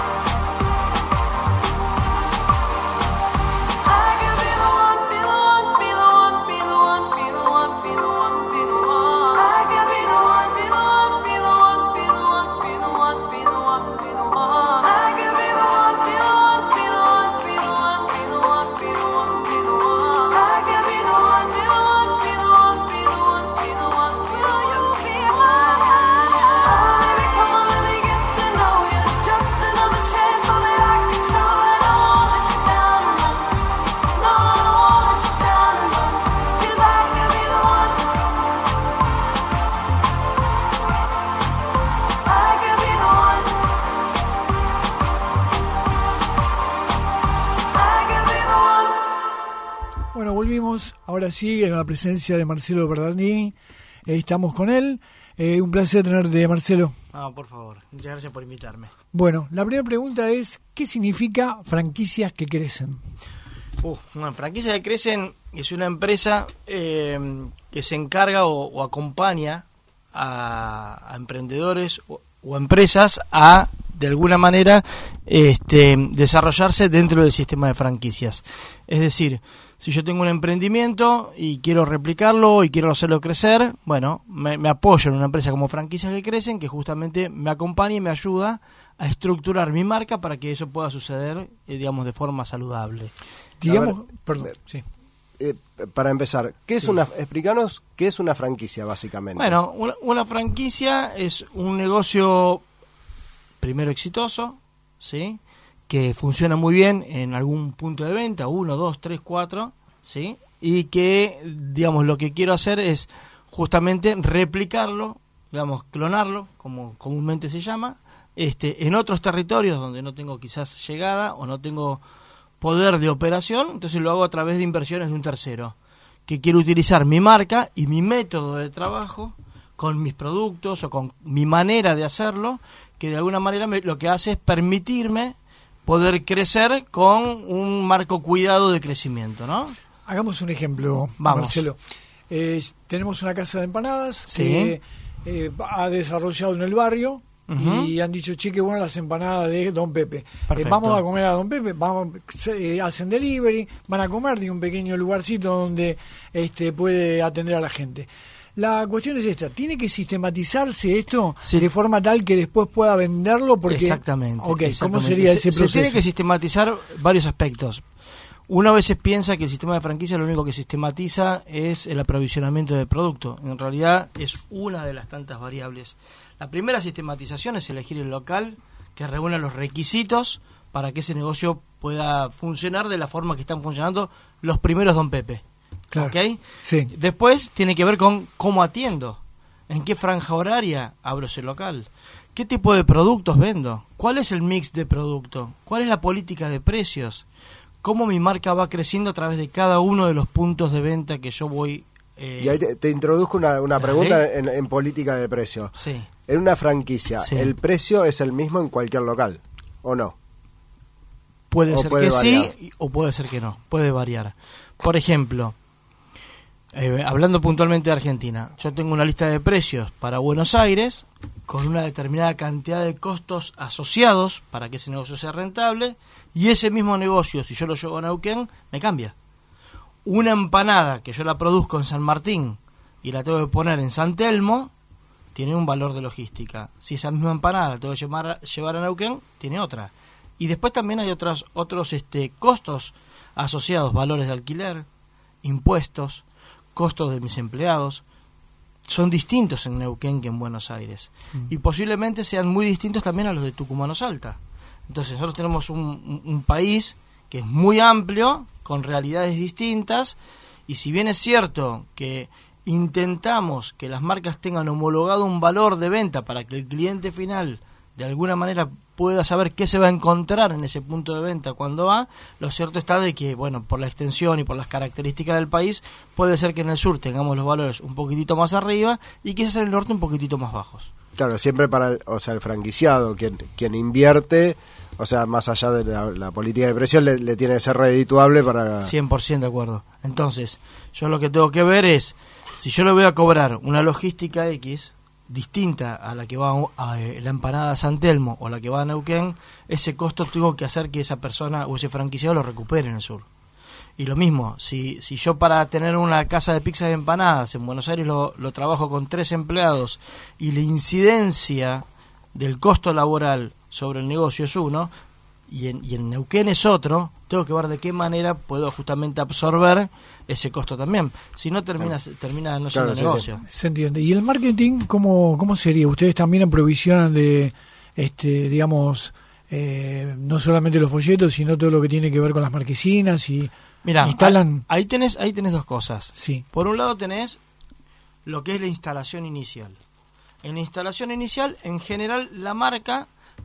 I can be the one, be the one, be the one, be the one, be the one, be the one, be the one. I can be the one, be the one, be the one, be the one, be the one, be the one, be the one. I can be the one, be the one, be the one, be the one, be the one, be the one, be the one. I can be the one, be the one, be the one, be the one, be the one. Will you be mine? Oh, baby, come on, let me get to know you. Just another chance so that I can show that I won't let you down and run. No, I won't let you down and run. 'Cause I can be the one. I can be the one. I can be the one. Bueno, volvimos, ahora sí, en la presencia de Marcelo Berdanini, eh, estamos con él. Eh, un placer tenerte, Marcelo. Ah, por favor, muchas gracias por invitarme. Bueno, la primera pregunta es, ¿qué significa franquicias que crecen? Uh, una franquicia que crecen es una empresa eh, que se encarga o, o acompaña a, a emprendedores o, o empresas a, de alguna manera, este, desarrollarse dentro del sistema de franquicias. Es decir, si yo tengo un emprendimiento y quiero replicarlo y quiero hacerlo crecer, bueno, me, me apoyo en una empresa como Franquicias que Crecen, que justamente me acompaña y me ayuda a estructurar mi marca para que eso pueda suceder, eh, digamos, de forma saludable. Digamos, ver, perdón, sí. Eh, para empezar, ¿qué es Sí. una, explícanos qué es una franquicia básicamente? Bueno, una, una franquicia es un negocio primero exitoso, ¿sí? Que funciona muy bien en algún punto de venta, uno, dos, tres, cuatro, ¿sí? Y que, digamos, lo que quiero hacer es justamente replicarlo, digamos, clonarlo, como comúnmente se llama, este, en otros territorios donde no tengo quizás llegada o no tengo poder de operación, entonces lo hago a través de inversiones de un tercero, que quiere utilizar mi marca y mi método de trabajo con mis productos o con mi manera de hacerlo, que de alguna manera me, lo que hace es permitirme poder crecer con un marco cuidado de crecimiento, ¿no? Hagamos un ejemplo, Vamos. Marcelo. Eh, tenemos una casa de empanadas Sí. que eh, ha desarrollado en el barrio. Ujú. Y han dicho, che, qué buenas las empanadas de Don Pepe. Eh, Perfecto. vamos a comer a Don Pepe, vamos, se- hacen delivery, van a comer de un pequeño lugarcito donde este puede atender a la gente. La cuestión es esta, ¿tiene que sistematizarse esto Sí. de forma tal que después pueda venderlo? Porque, Exactamente. Ok, ¿cómo exactamente. sería Se- ese se proceso? tiene que sistematizar varios aspectos. Uno a veces piensa que el sistema de franquicia lo único que sistematiza es el aprovisionamiento de producto. En realidad es una de las tantas variables. La primera sistematización es elegir el local que reúna los requisitos para que ese negocio pueda funcionar de la forma que están funcionando los primeros Don Pepe. Claro. ¿Ok? Sí. Después tiene que ver con cómo atiendo, en qué franja horaria abro ese local, qué tipo de productos vendo, cuál es el mix de producto, cuál es la política de precios, cómo mi marca va creciendo a través de cada uno de los puntos de venta que yo voy... Eh, Y ahí te, te introduzco una, una Dale. pregunta en, en política de precio. Sí. En una franquicia, Sí. ¿el precio es el mismo en cualquier local o no? Puede O ser puede que variar. sí y- o puede ser que no, puede variar. Por ejemplo, eh, hablando puntualmente de Argentina, yo tengo una lista de precios para Buenos Aires con una determinada cantidad de costos asociados para que ese negocio sea rentable, y ese mismo negocio, si yo lo llevo a Neuquén, me cambia. Una empanada que yo la produzco en San Martín y la tengo que poner en San Telmo, tiene un valor de logística. Si esa misma empanada la tengo que llevar, llevar a Neuquén, tiene otra. Y después también hay otros, otros este, costos asociados, valores de alquiler, impuestos, costos de mis empleados. Son distintos en Neuquén que en Buenos Aires. Mm. Y posiblemente sean muy distintos también a los de Tucumán o Salta. Entonces nosotros tenemos un, un, un país que es muy amplio, con realidades distintas, y si bien es cierto que intentamos que las marcas tengan homologado un valor de venta para que el cliente final de alguna manera pueda saber qué se va a encontrar en ese punto de venta cuando va, lo cierto está de que, bueno, por la extensión y por las características del país, puede ser que en el sur tengamos los valores un poquitito más arriba y quizás en el norte un poquitito más bajos. Claro, siempre para el, o sea, el franquiciado, quien, quien invierte, o sea, más allá de la, la política de precios, le, le tiene que ser redituable para... cien por ciento de acuerdo. Entonces, yo lo que tengo que ver es, si yo le voy a cobrar una logística X distinta a la que va a, a la empanada San Telmo o la que va a Neuquén, ese costo tengo que hacer que esa persona o ese franquiciado lo recupere en el sur. Y lo mismo, si, si yo para tener una casa de pizzas y empanadas en Buenos Aires lo, lo trabajo con tres empleados y la incidencia del costo laboral sobre el negocio es uno, y en, y en Neuquén es otro, tengo que ver de qué manera puedo justamente absorber ese costo también. Si no, termina, termina no siendo Claro, sí, negocio. Se entiende. ¿Y el marketing cómo, cómo sería? ¿Ustedes también aprovisionan de, este, digamos, eh, no solamente los folletos, sino todo lo que tiene que ver con las marquesinas y Mirá, instalan? ahí tenés, ahí tenés dos cosas. Sí. Por un lado tenés lo que es la instalación inicial. En la instalación inicial, en general, la marca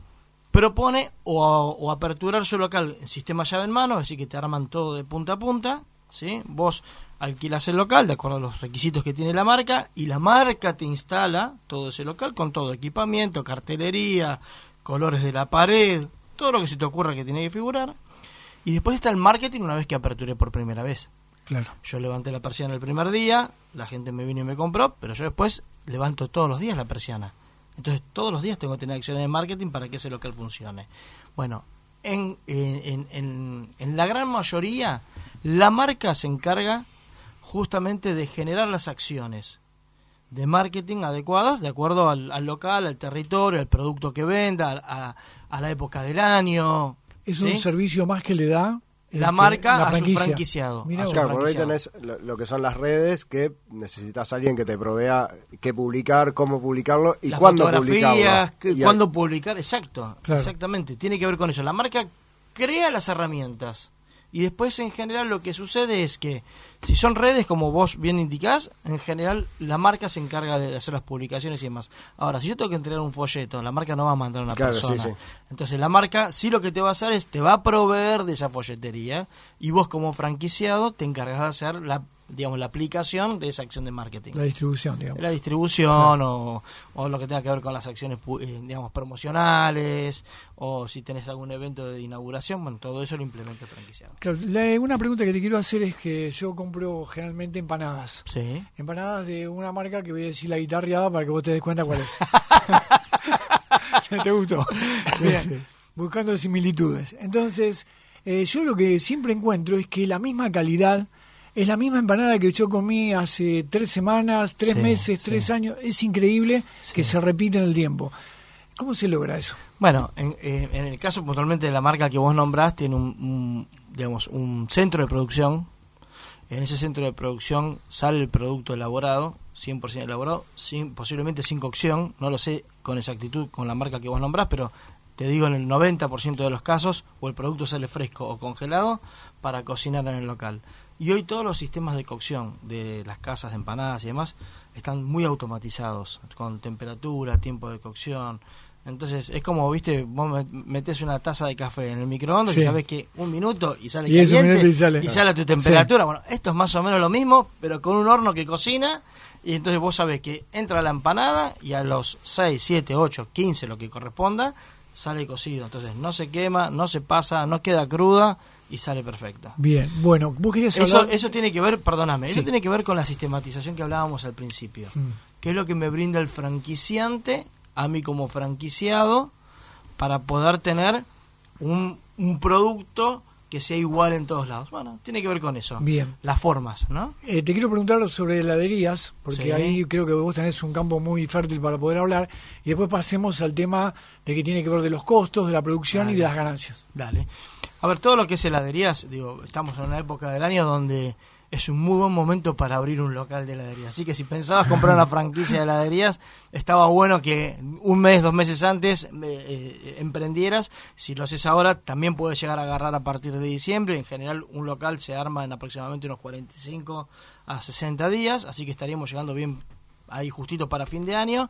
propone o, o aperturar su local en sistema llave en mano, es decir, que te arman todo de punta a punta, ¿sí? Vos alquilas el local de acuerdo a los requisitos que tiene la marca y la marca te instala todo ese local con todo equipamiento, cartelería, colores de la pared, todo lo que se te ocurra que tiene que figurar. Y después está el marketing una vez que aperturé por primera vez. Claro. Yo levanté la persiana el primer día, la gente me vino y me compró, pero yo después levanto todos los días la persiana. Entonces todos los días tengo que tener acciones de marketing para que ese local funcione. Bueno, en, en, en, en la gran mayoría la marca se encarga justamente de generar las acciones de marketing adecuadas de acuerdo al, al local, al territorio, al producto que venda, a, a, a la época del año. Es ¿sí? un servicio más que le da la este, marca la a franquicia. su franquiciado. Mirá a vos. su Claro, porque ahí franquiciado. tenés lo, lo que son las redes, que necesitas a alguien que te provea qué publicar, cómo publicarlo y Las cuándo fotografías, publicarlo. que- Y cuándo publicar, exacto, Claro. exactamente, tiene que ver con eso. La marca crea las herramientas y después en general lo que sucede es que si son redes como vos bien indicás, en general la marca se encarga de hacer las publicaciones y demás. Ahora, si yo tengo que entregar un folleto, la marca no va a mandar a una Claro, persona. sí, sí. Entonces la marca sí lo que te va a hacer es te va a proveer de esa folletería y vos como franquiciado te encargas de hacer la digamos la aplicación de esa acción de marketing. La distribución, digamos. La distribución o, o lo que tenga que ver con las acciones pu- eh, digamos promocionales o si tenés algún evento de inauguración, bueno, todo eso lo implementa el franquiciado. Claro, la- una pregunta que te quiero hacer es que yo compro generalmente empanadas. Sí. Empanadas de una marca que voy a decir la guitarreada para que vos te des cuenta cuál es. ¿Te gustó? Bien, buscando similitudes. Entonces, eh, yo lo que siempre encuentro es que la misma calidad es la misma empanada que yo comí hace tres semanas, tres Sí, meses, sí. tres años. Es increíble Sí. que se repite en el tiempo. ¿Cómo se logra eso? Bueno, en, eh, en el caso puntualmente de la marca que vos nombrás, tiene un, un, digamos, un centro de producción. En ese centro de producción sale el producto elaborado, cien por ciento elaborado, sin, posiblemente sin cocción, no lo sé con exactitud con la marca que vos nombrás, pero te digo en el noventa por ciento de los casos, o el producto sale fresco o congelado para cocinar en el local. Y hoy todos los sistemas de cocción de las casas de empanadas y demás están muy automatizados, con temperatura, tiempo de cocción. Entonces es como, viste, vos met- metés una taza de café en el microondas Sí. y sabés que un minuto y sale Y es un caliente minuto y sale. y sale a tu temperatura. Bueno, esto es más o menos lo mismo, pero con un horno que cocina y entonces vos sabés que entra la empanada y a los seis, siete, ocho, quince, lo que corresponda, sale cocido. Entonces no se quema, no se pasa, no queda cruda y sale perfecta. Bien, bueno, vos querías Eso, hablar... eso tiene que ver, perdóname, Sí. eso tiene que ver con la sistematización que hablábamos al principio, Mm. que es lo que me brinda el franquiciante a mí como franquiciado para poder tener un, un producto que sea igual en todos lados. Bueno, tiene que ver con eso. Bien. Las formas, ¿no? Eh, te quiero preguntar sobre heladerías, porque Sí. ahí creo que vos tenés un campo muy fértil para poder hablar, y después pasemos al tema de que tiene que ver de los costos, de la producción y Dale. de las ganancias. Dale. A ver, todo lo que es heladerías, digo, estamos en una época del año donde es un muy buen momento para abrir un local de heladería. Así que si pensabas comprar una franquicia de heladerías, estaba bueno que un mes, dos meses antes eh, eh, emprendieras. Si lo haces ahora, también puedes llegar a agarrar a partir de diciembre. En general, un local se arma en aproximadamente unos cuarenta y cinco a sesenta días, así que estaríamos llegando bien ahí justito para fin de año.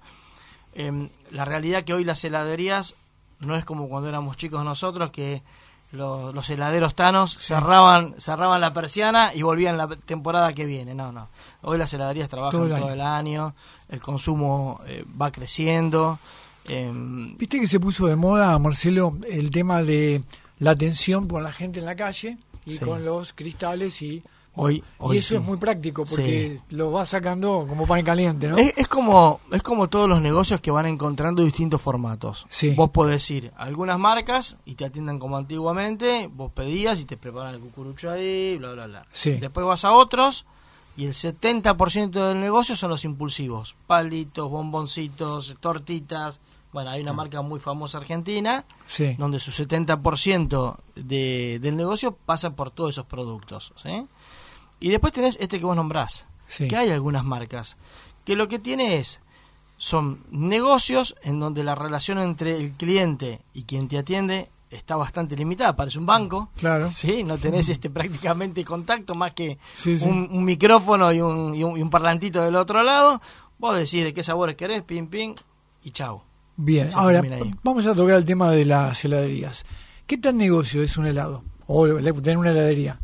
Eh, la realidad que hoy las heladerías no es como cuando éramos chicos nosotros, que los, los heladeros tanos cerraban cerraban la persiana y volvían la temporada que viene. No, no. Hoy las heladerías trabajan Todo el todo año. el año, el consumo eh, va creciendo. eh, Viste que se puso de moda, Marcelo, el tema de la atención con la gente en la calle y Sí. con los cristales y... Hoy- y hoy eso sí. es muy práctico porque lo vas sacando como pan caliente, ¿no? Es, es como es como todos los negocios que van encontrando distintos formatos. Sí. Vos podés ir a algunas marcas y te atiendan como antiguamente, vos pedías y te preparan el cucurucho ahí, bla, bla, bla. Sí. Después vas a otros y el setenta por ciento del negocio son los impulsivos. Palitos, bomboncitos, tortitas. Bueno, hay una marca muy famosa argentina Sí. donde su setenta por ciento de, del negocio pasa por todos esos productos, ¿sí? Y después tenés este que vos nombrás, Sí. que hay algunas marcas, que lo que tiene es, son negocios en donde la relación entre el cliente y quien te atiende está bastante limitada, parece un banco, Claro. ¿sí? No tenés este prácticamente contacto más que Sí, sí. un, un micrófono y un, y, un, y un parlantito del otro lado, vos decís de qué sabores querés, pim, pim, y chau. Bien, Se ahora termina ahí. vamos a tocar el tema de las heladerías. ¿Qué tan negocio es un helado? O le- tener una heladería.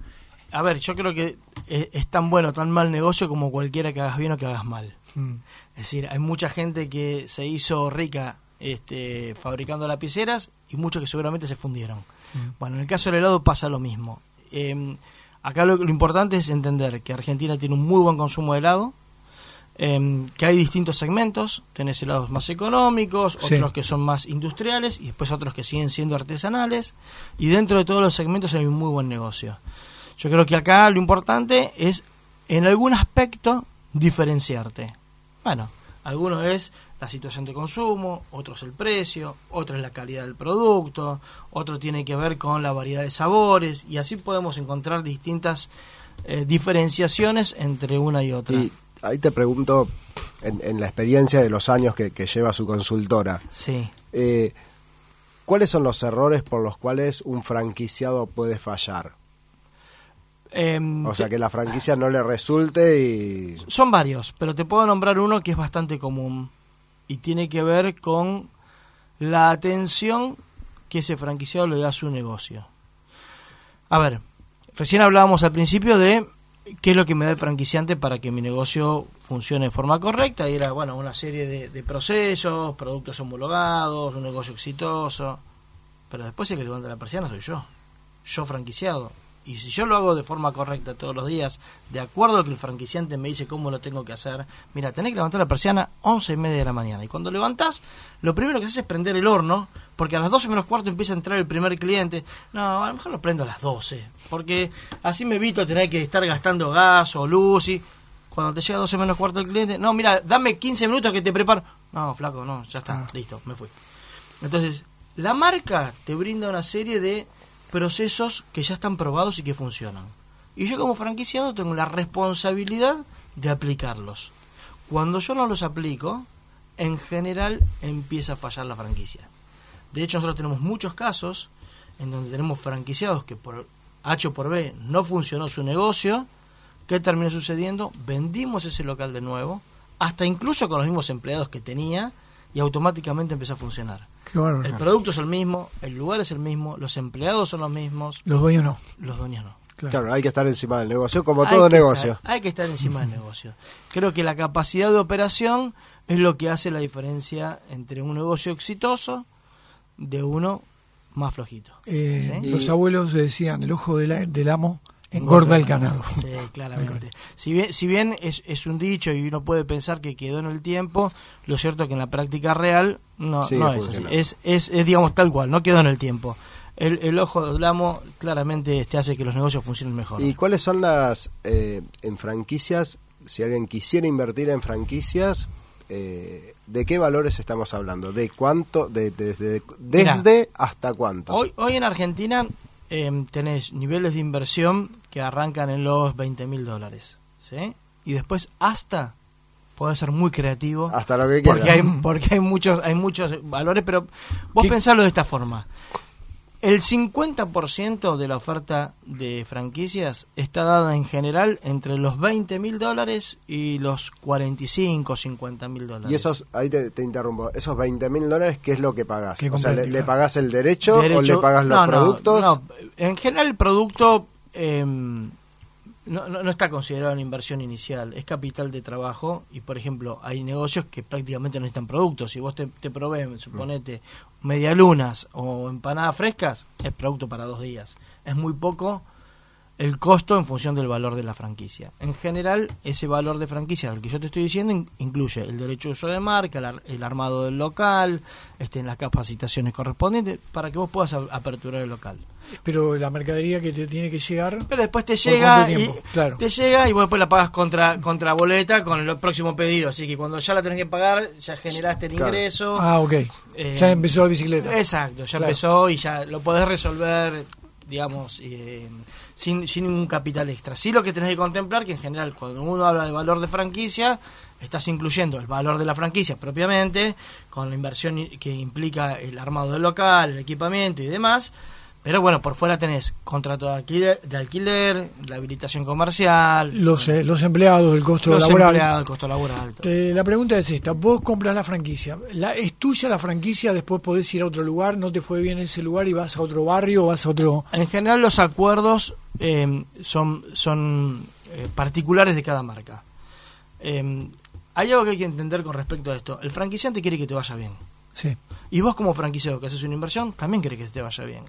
a ver, yo creo que es, es tan bueno, tan mal negocio como cualquiera que hagas bien o que hagas mal. Mm. Es decir, hay mucha gente que se hizo rica este, fabricando lapiceras y muchos que seguramente se fundieron. Mm. Bueno, en el caso del helado pasa lo mismo. Eh, acá lo, lo importante es entender que Argentina tiene un muy buen consumo de helado, eh, que hay distintos segmentos, tenés helados más económicos, Sí. otros que son más industriales y después otros que siguen siendo artesanales, y dentro de todos los segmentos hay un muy buen negocio. Yo creo que acá lo importante es en algún aspecto diferenciarte. Bueno, algunos es la situación de consumo, otros el precio, otro es la calidad del producto, otro tiene que ver con la variedad de sabores, y así podemos encontrar distintas eh, diferenciaciones entre una y otra. Y ahí te pregunto, en, en la experiencia de los años que, que lleva su consultora, Sí. eh, ¿cuáles son los errores por los cuales un franquiciado puede fallar? Em, O sea, que la franquicia no le resulte y... Son varios, pero te puedo nombrar uno que es bastante común y tiene que ver con la atención que ese franquiciado le da a su negocio. A ver, recién hablábamos al principio de qué es lo que me da el franquiciante para que mi negocio funcione de forma correcta, y era, bueno, una serie de, de procesos, productos homologados, un negocio exitoso, pero después el que levanta la persiana soy yo, yo franquiciado. Y si yo lo hago de forma correcta todos los días, de acuerdo a lo que el franquiciante me dice cómo lo tengo que hacer, mira, tenés que levantar la persiana once y media de la mañana. Y cuando levantás, lo primero que haces es prender el horno, porque a las doce menos cuarto empieza a entrar el primer cliente. No, a lo mejor lo prendo a las doce, porque así me evito tener que estar gastando gas o luz. Y cuando te llega a doce menos cuarto el cliente, no, mira, dame quince minutos que te preparo. No, flaco, no, ya está, Ah. listo, me fui. Entonces, la marca te brinda una serie de procesos que ya están probados y que funcionan. Y yo como franquiciado tengo la responsabilidad de aplicarlos. Cuando yo no los aplico, en general empieza a fallar la franquicia. De hecho, nosotros tenemos muchos casos en donde tenemos franquiciados que por H o por B no funcionó su negocio. ¿Qué terminó sucediendo? Vendimos ese local de nuevo, hasta incluso con los mismos empleados que tenía, y automáticamente empezó a funcionar. Qué bárbaro. El producto es el mismo, el lugar es el mismo, los empleados son los mismos, Los dueños no. los dueños no. Claro. Claro, hay que estar encima del negocio, como Hay todo que negocio. estar- hay que estar encima del negocio. Creo que la capacidad de operación es lo que hace la diferencia entre un negocio exitoso de uno más flojito. Eh, ¿Sí? Los Y- abuelos decían, el ojo del, del amo engorda el ganado. Sí, claramente. Si bien, si bien es, es un dicho y uno puede pensar que quedó en el tiempo, lo cierto es que en la práctica real no, Sigue no es así. funcionando. Es, es, es, digamos, tal cual, no quedó en el tiempo. El, el ojo del amo claramente este hace que los negocios funcionen mejor. ¿Y cuáles son las, eh, en franquicias, si alguien quisiera invertir en franquicias, eh, de qué valores estamos hablando? ¿De cuánto? De, de- de- ¿Desde hasta cuánto? Hoy, hoy en Argentina eh, tenés niveles de inversión que arrancan en los veinte mil dólares, ¿sí? Y después hasta, puede ser muy creativo, Hasta lo que quiera. porque hay, porque hay muchos, hay muchos valores, pero vos ¿Qué? pensalo de esta forma. El cincuenta por ciento de la oferta de franquicias está dada en general entre los veinte mil dólares y los cuarenta y cinco, cincuenta mil dólares. Y esos, ahí te, te interrumpo, esos veinte mil dólares, ¿qué es lo que pagás? ¿Qué O sea, ¿le, comprende? le pagás el derecho, o Derecho- le pagás los no, no, productos? no. En general el producto eh, no, no, no está considerado una inversión inicial, es capital de trabajo. Y por ejemplo, hay negocios que prácticamente no necesitan productos. Si vos te, te proveen, suponete, medialunas o empanadas frescas, es producto para dos días. Es muy poco el costo en función del valor de la franquicia. En general, ese valor de franquicia del que yo te estoy diciendo in- incluye el derecho de uso de marca, el, ar- el armado del local, este, en las capacitaciones correspondientes, para que vos puedas a- aperturar el local. Pero la mercadería que te tiene que llegar, Pero después te ¿por llega cuánto y tiempo? Claro. te llega y vos después la pagas contra contra boleta con el próximo pedido. Así que cuando ya la tenés que pagar, ya generaste el Claro. ingreso. Ah, ok. Eh, ya empezó la bicicleta. Exacto, ya Claro. empezó y ya lo podés resolver, digamos, eh, sin, sin ningún capital extra. Sí, lo que tenés que contemplar, que en general cuando uno habla de valor de franquicia, estás incluyendo el valor de la franquicia propiamente, con la inversión i- que implica el armado del local, el equipamiento y demás. Pero bueno, por fuera tenés contrato de alquiler, de alquiler, la habilitación comercial, Los, eh, los empleados, el costo los laboral. empleados, el costo laboral. todo. Te- la pregunta es esta, vos compras la franquicia, la, ¿es tuya la franquicia? Después podés ir a otro lugar, no te fue bien ese lugar y vas a otro barrio o vas a otro... En general los acuerdos eh, son, son eh, particulares de cada marca. Eh, hay algo que hay que entender con respecto a esto. El franquiciante quiere que te vaya bien. Sí. Y vos como franquiciado que haces una inversión, también querés que te vaya bien.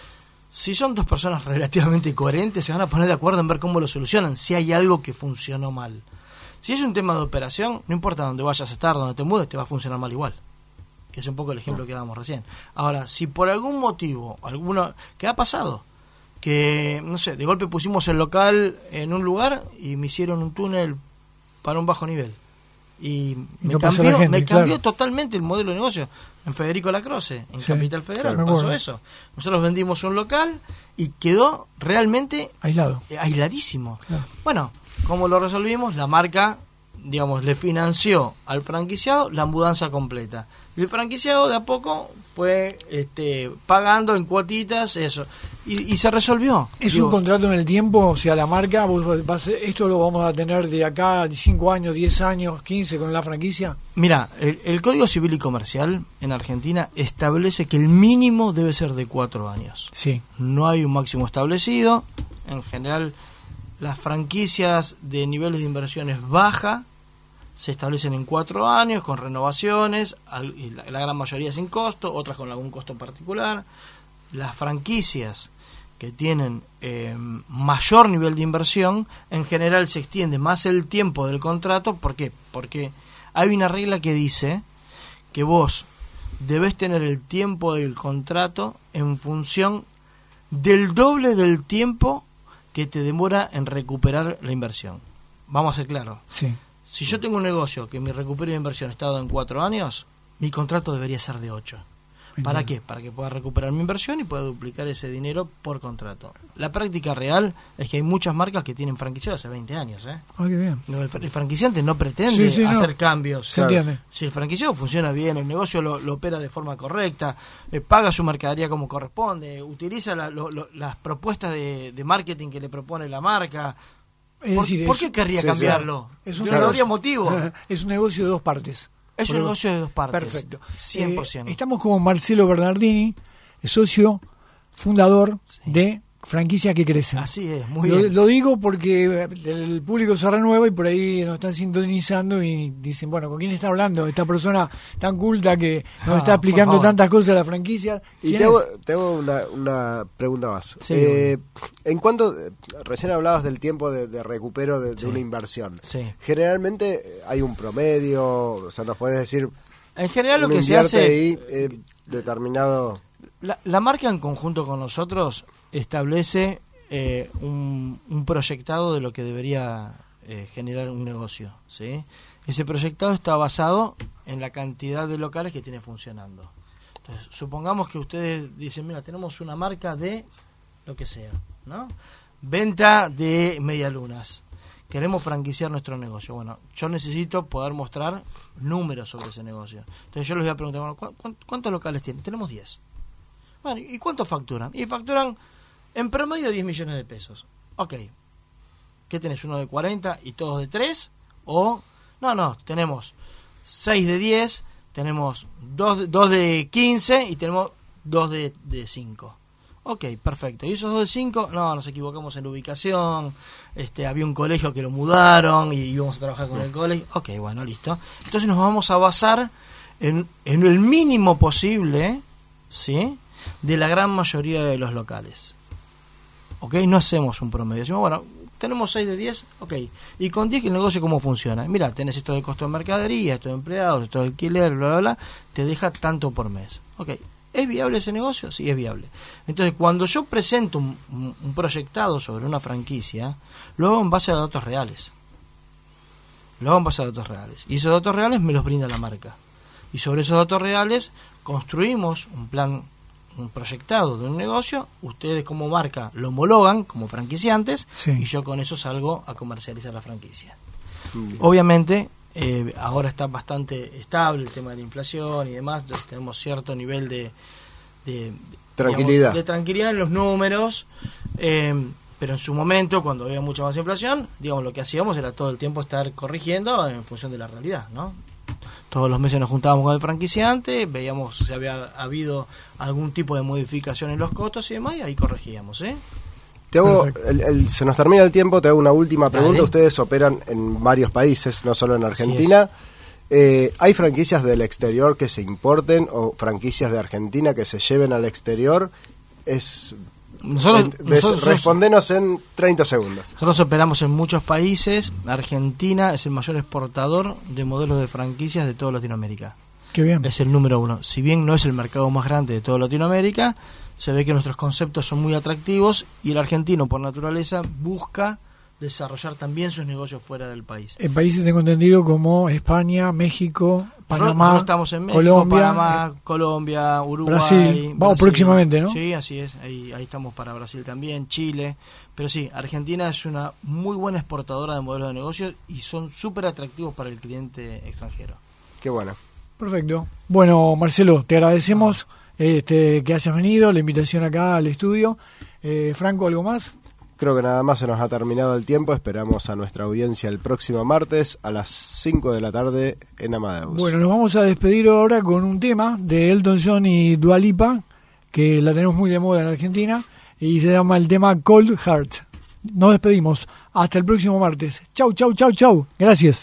Si son dos personas relativamente coherentes, se van a poner de acuerdo en ver cómo lo solucionan, si hay algo que funcionó mal. Si es un tema de operación, no importa dónde vayas a estar, dónde te mudes, te va a funcionar mal igual. Que es un poco el ejemplo que dábamos recién. Ahora, si por algún motivo, alguno que ha pasado, que, no sé, de golpe pusimos el local en un lugar y me hicieron un túnel para un bajo nivel. Y me no cambió, gente, me cambió claro. totalmente el modelo de negocio. En Federico Lacroce, en Sí, Capital Federal, claro, pasó bueno. eso. Nosotros vendimos un local y quedó realmente Aislado. eh, aisladísimo. Claro. Bueno, ¿cómo lo resolvimos? La marca, digamos, le financió al franquiciado la mudanza completa. Y el franquiciado de a poco fue este, pagando en cuotitas eso. Y, y se resolvió. ¿Es Digo, un contrato en el tiempo? O sea, la marca, vos vas a- esto lo vamos a tener de acá cinco años, diez años, quince con la franquicia. Mira, el, el Código Civil y Comercial en Argentina establece que el mínimo debe ser de cuatro años. Sí. No hay un máximo establecido. En general, las franquicias de niveles de inversiones baja se establecen en cuatro años con renovaciones, al- y la, la gran mayoría sin costo, otras con algún costo particular. Las franquicias que tienen eh, mayor nivel de inversión, en general se extiende más el tiempo del contrato. ¿Por qué? Porque hay una regla que dice que vos debés tener el tiempo del contrato en función del doble del tiempo que te demora en recuperar la inversión. Vamos a ser claros. Sí. Si yo tengo un negocio que mi recupero de inversión está dado en cuatro años, mi contrato debería ser de ocho. ¿Para qué? Para que pueda recuperar mi inversión y pueda duplicar ese dinero por contrato. La práctica real es que hay muchas marcas que tienen franquiciados hace veinte años. ¿eh? Ah, qué bien. No, el, fr- el franquiciante no pretende Sí, sí, no. hacer cambios. Se entiende. Si el franquiciado funciona bien, el negocio lo, lo opera de forma correcta, eh, paga su mercadería como corresponde, utiliza la- lo- lo- las propuestas de, de marketing que le propone la marca, Es ¿por, decir, por es- qué querría sí, cambiarlo? sí. Es Yo un no negocio. habría motivo. Es un negocio de dos partes. Es un Por- negocio de dos partes. Perfecto. cien por ciento. Eh, estamos con Marcelo Bernardini, socio fundador Sí. de Franquicia que Crece. Así es, muy lo, bien. lo digo porque el público se renueva y por ahí nos están sintonizando y dicen, bueno, ¿con quién está hablando? Esta persona tan culta que nos Ah, está explicando por favor. tantas cosas de la franquicia. Y ¿Quién te hago, es? te hago una, una pregunta más. Sí, Eh, en cuanto, eh, recién hablabas del tiempo de, de recupero de, de Sí. una inversión. Sí. Generalmente eh, hay un promedio, o sea, nos puedes decir, En general lo uno que se invierte hace... ahí, eh, determinado... La, la marca en conjunto con nosotros establece eh, un, un proyectado de lo que debería eh, generar un negocio, ¿sí? Ese proyectado está basado en la cantidad de locales que tiene funcionando. Entonces, supongamos que ustedes dicen, mira, tenemos una marca de lo que sea, ¿no? Venta de medialunas. Queremos franquiciar nuestro negocio. Bueno, yo necesito poder mostrar números sobre ese negocio. Entonces yo les voy a preguntar, bueno, ¿cu- cu- ¿cuántos locales tienen? Tenemos diez. Bueno, ¿y cuánto facturan? Y facturan en promedio diez millones de pesos. Ok. ¿Qué tenés? ¿Uno de cuarenta y todos de tres? O, no, no, tenemos seis de diez, tenemos dos de quince y tenemos dos de cinco. Ok, perfecto. ¿Y esos dos de cinco? No, nos equivocamos en la ubicación, este, había un colegio que lo mudaron y íbamos a trabajar con el colegio. Ok, bueno, listo. Entonces nos vamos a basar en, en el mínimo posible, ¿sí?, de la gran mayoría de los locales. Ok, no hacemos un promedio. Decimos, bueno, tenemos seis de diez, ok. Y con diez, ¿el negocio cómo funciona? Mira, tenés esto de costo de mercadería, esto de empleados, esto de alquiler, bla, bla, bla. Te deja tanto por mes. Ok. ¿Es viable ese negocio? Sí, es viable. Entonces, cuando yo presento un, un, un proyectado sobre una franquicia, lo hago en base a datos reales. Lo hago en base a datos reales. Y esos datos reales me los brinda la marca. Y sobre esos datos reales construimos un plan, un proyectado de un negocio. Ustedes como marca lo homologan como franquiciantes, Sí. y yo con eso salgo a comercializar la franquicia. Mm, Obviamente, eh, ahora está bastante estable el tema de la inflación y demás, entonces tenemos cierto nivel de, de Tranquilidad. digamos, de tranquilidad en los números, eh, pero en su momento, cuando había mucha más inflación, digamos, lo que hacíamos era todo el tiempo estar corrigiendo en función de la realidad, ¿no? Todos los meses nos juntábamos con el franquiciante, veíamos si había habido algún tipo de modificación en los costos y demás, y ahí corregíamos, ¿eh? Te hago, el, el, se nos termina el tiempo, te hago una última pregunta. Dale. Ustedes operan en varios países, no solo en Argentina. Eh, ¿Hay franquicias del exterior que se importen o franquicias de Argentina que se lleven al exterior? Es Nosotros, en, des, nosotros, respondenos en treinta segundos. Nosotros operamos en muchos países. Argentina es el mayor exportador de modelos de franquicias de toda Latinoamérica. Qué bien. Es el número uno. Si bien no es el mercado más grande de toda Latinoamérica, se ve que nuestros conceptos son muy atractivos y el argentino, por naturaleza, busca desarrollar también sus negocios fuera del país. En países tengo entendido como España, México, Panamá, Nosotros estamos en México, Colombia, Panamá, Colombia, Uruguay, Brasil. Vamos próximamente, ¿no? Sí, así es. Ahí, ahí estamos para Brasil también, Chile. Pero sí, Argentina es una muy buena exportadora de modelos de negocios y son súper atractivos para el cliente extranjero. Qué bueno. Perfecto. Bueno, Marcelo, te agradecemos este, que hayas venido, la invitación acá al estudio. Eh, Franco, ¿algo más? Creo que nada más, se nos ha terminado el tiempo. Esperamos a nuestra audiencia el próximo martes a las cinco de la tarde en Amadeus. Bueno, nos vamos a despedir ahora con un tema de Elton John y Dua Lipa, que la tenemos muy de moda en Argentina, y se llama el tema Cold Heart. Nos despedimos. Hasta el próximo martes. Chau, chau, chau, chau. Gracias.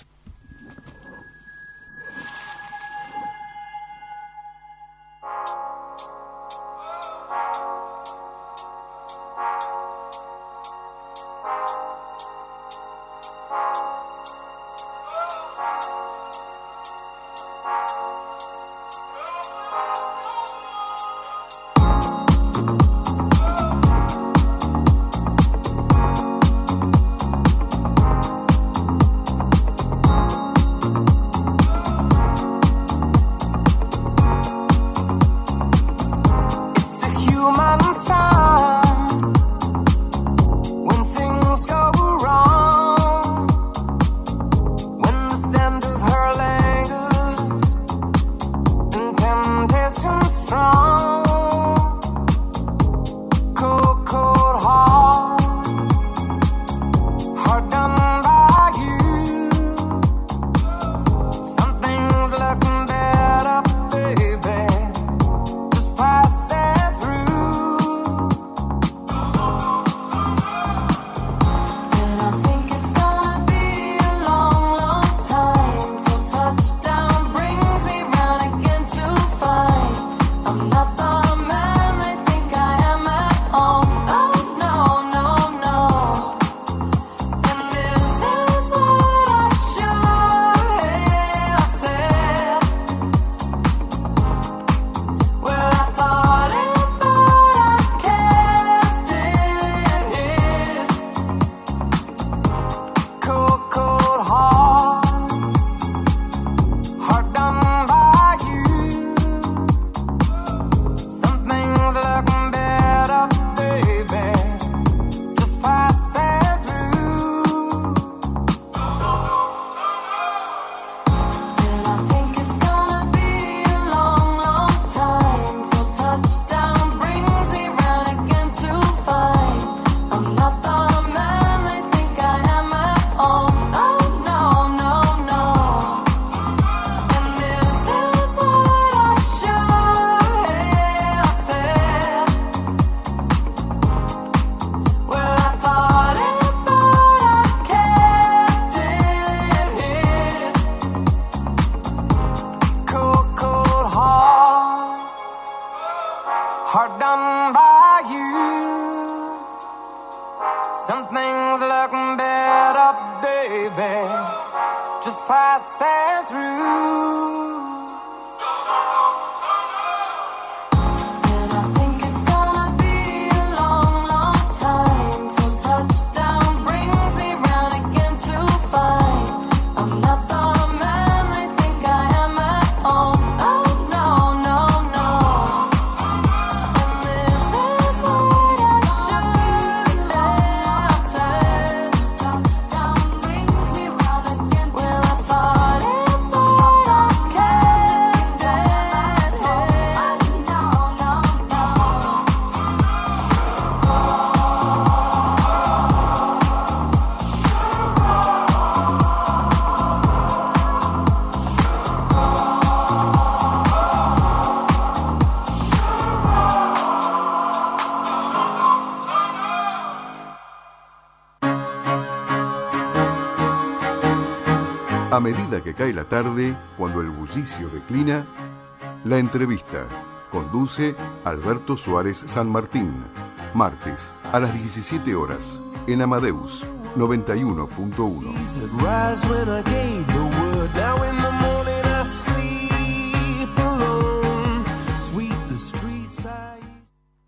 I A medida que cae la tarde, cuando el bullicio declina, la entrevista. Conduce Alberto Suárez San Martín. Martes a las diecisiete horas en Amadeus noventa y uno punto uno.